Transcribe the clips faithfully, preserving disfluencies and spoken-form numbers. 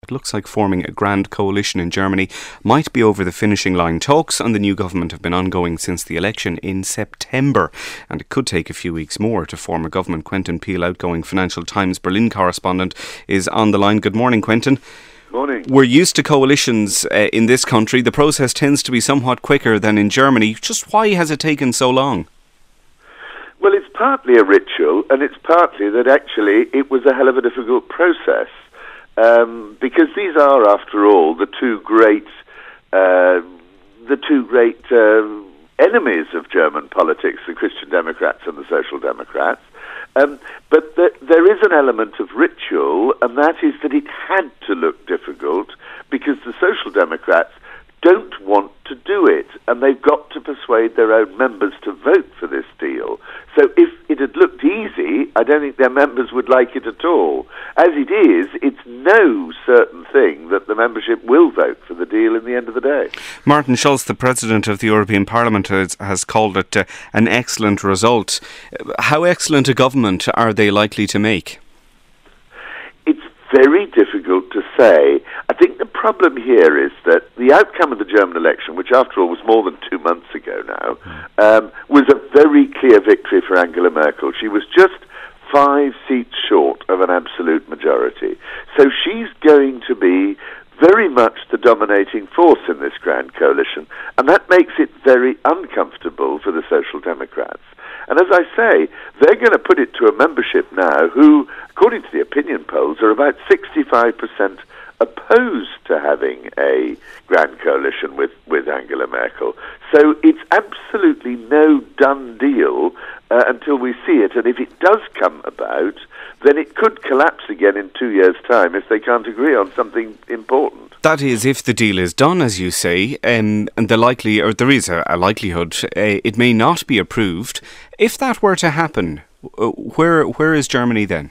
It looks like forming a grand coalition in Germany might be over the finishing line. Talks on the new government have been ongoing since the election in September, and it could take a few weeks more to form a government. Quentin Peel, outgoing Financial Times Berlin correspondent, is on the line. Good morning, Quentin. Morning. We're used to coalitions uh, in this country. The process tends to be somewhat quicker than in Germany. Just why has it taken so long? Well, it's partly a ritual, and it's partly that actually it was a hell of a difficult process. Um, because these are, after all, the two great, uh, the two great uh, enemies of German politics, the Christian Democrats and the Social Democrats. Um, but the, there is an element of ritual, and that is that it had to look difficult because the Social Democrats don't want to do it, and they've got to persuade their own members to vote for this deal. So if it had looked easy, I don't think their members would like it at all. As it is, it's no certain thing that the membership will vote for the deal in the end of the day. Martin Schulz, the President of the European Parliament, has, has called it uh, an excellent result. How excellent a government are they likely to make? It's very difficult to say. I think the problem here is that the outcome of the German election, which after all was more than two months ago now, um, was a very clear victory for Angela Merkel. She was just five seats short of an absolute majority. So she's going to be very much the dominating force in this grand coalition, and that makes it very uncomfortable for the Social Democrats. And as I say, they're going to put it to a membership now who, according to the opinion polls, are about sixty-five percent opposed to having a grand coalition with, with Angela Merkel. So it's absolutely no done deal uh, until we see it. And if it does come about, then it could collapse again in two years' time if they can't agree on something important. That is, if the deal is done, as you say, um, and the likely, or there is a, a likelihood, uh, it may not be approved. If that were to happen, uh, where where is Germany then?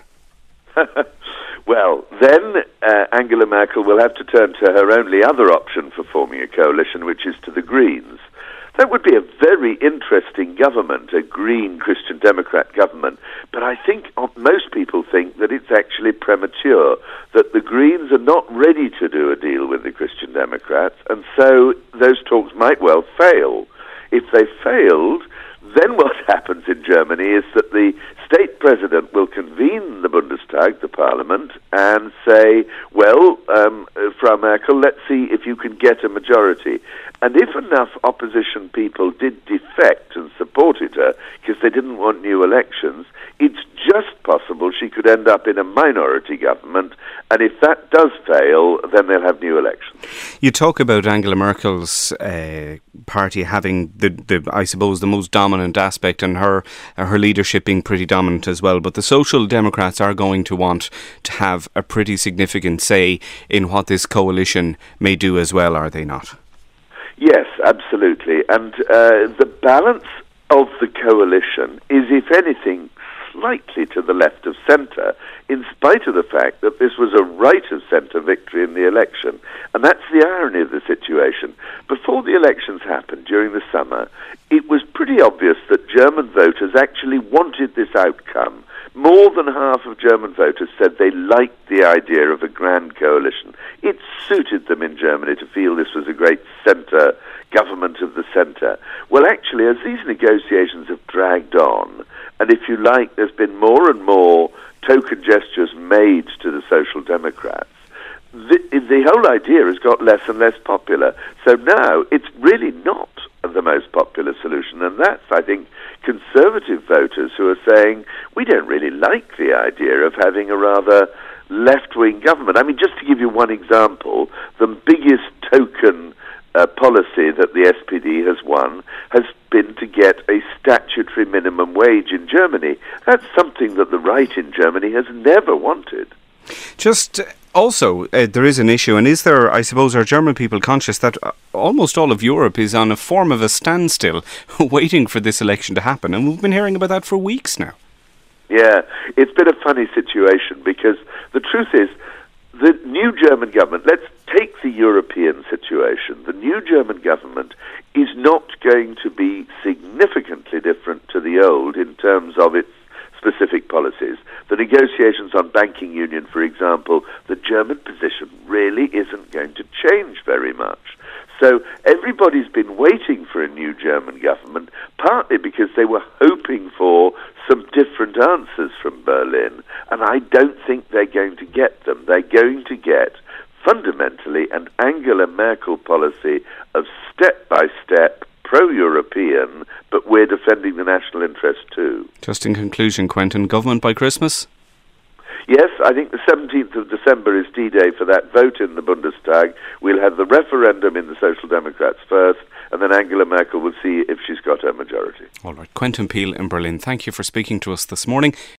Well, then uh, Angela Merkel will have to turn to her only other option for forming a coalition, which is to the Greens. That would be a very interesting government, a Green Christian Democrat government. But I think most people think that it's actually premature, that the Greens are not ready to do a deal with the Christian Democrats, and so those talks might well fail. If they failed, then what happens in Germany is that the state president will convene the Bundestag, the parliament, and say, well, um, Frau Merkel, let's see if you can get a majority. And if enough opposition people did defect and supported her because they didn't want new elections, it's just possible she could end up in a minority government, and if that does fail, then they'll have new elections. You talk about Angela Merkel's uh, party having, the, the I suppose, the most dominant aspect, and her, uh, her leadership being pretty dominant as well, but the Social Democrats are going to want to have a pretty significant say in what this coalition may do as well, are they not? Yes, absolutely. And uh, the balance of the coalition is, if anything, slightly to the left of centre, in spite of the fact that this was a right-of-centre victory in the election. And that's the irony of the situation. Before the elections happened during the summer, it was pretty obvious that German voters actually wanted this outcome. More than half of German voters said they liked the idea of a grand coalition. It suited them in Germany to feel this was a great centre, government of the centre. Well, actually, as these negotiations have dragged on, and if you like, there's been more and more token gestures made to the Social Democrats, the, the whole idea has got less and less popular. So now it's really not the most popular solution, and that's, I think, conservative voters who are saying, we don't really like the idea of having a rather left-wing government. I mean, just to give you one example, the biggest token uh, policy that the S P D has won has been to get a statutory minimum wage in Germany. That's something that the right in Germany has never wanted. Just also, uh, there is an issue, and is there, I suppose, are German people conscious that uh, almost all of Europe is on a form of a standstill waiting for this election to happen, and we've been hearing about that for weeks now. Yeah, it's been a funny situation because the truth is, the new German government, let's take the European situation, the new German government is not going to be significantly different to the old in terms of its specific policies. The negotiations on banking union, for example, the German position really isn't going to change very much. So everybody's been waiting for a new German government, partly because they were hoping for some different answers from Berlin, and I don't think they're going to get them. They're going to get, fundamentally, an Angela Merkel policy of step-by-step, pro-European, but we're defending the national interest too. Just in conclusion, Quentin, government by Christmas? Yes, I think the seventeenth of December is D-Day for that vote in the Bundestag. We'll have the referendum in the Social Democrats first, and then Angela Merkel will see if she's got her majority. All right. Quentin Peel in Berlin, thank you for speaking to us this morning.